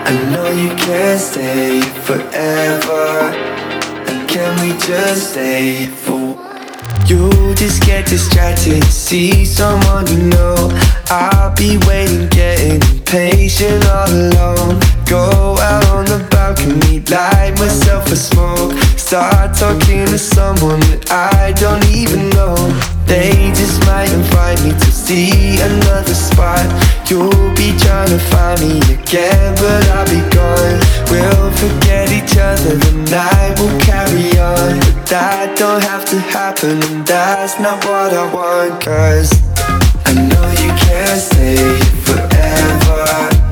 I know you can't stay forever. And can we just stay for? You just get distracted, see someone you know. I'll be waiting, getting impatient all alone. Go out on the balcony, light myself a smoke. Start talking to someone that I don't even know. They just might invite me to see another spot. You'll be trying to find me again, but I'll be gone. We'll forget each other, the night will carry on. But that don't have to happen, and that's not what I want. 'Cause I know you can't stay forever.